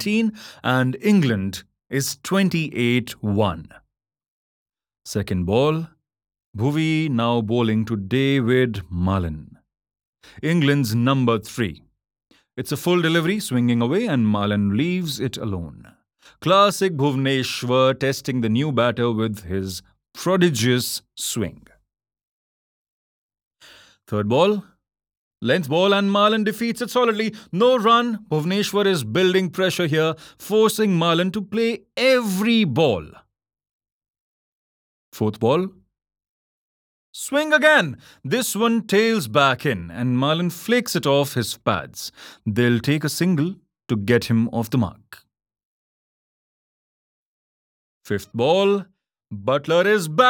19 and England is 28-1. Second ball, Bhuvi now bowling to David Malan, England's number 3. It's a full delivery, swinging away, and Malan leaves it alone. Classic Bhuvneshwar testing the new batter with his prodigious swing. Third ball, length ball, and Malan defeats it solidly. No run. Bhuvneshwar is building pressure here, forcing Malan to play every ball. Fourth ball, swing again. This one tails back in, and Malan flicks it off his pads. They'll take a single to get him off the mark. Fifth ball, Buttler is back.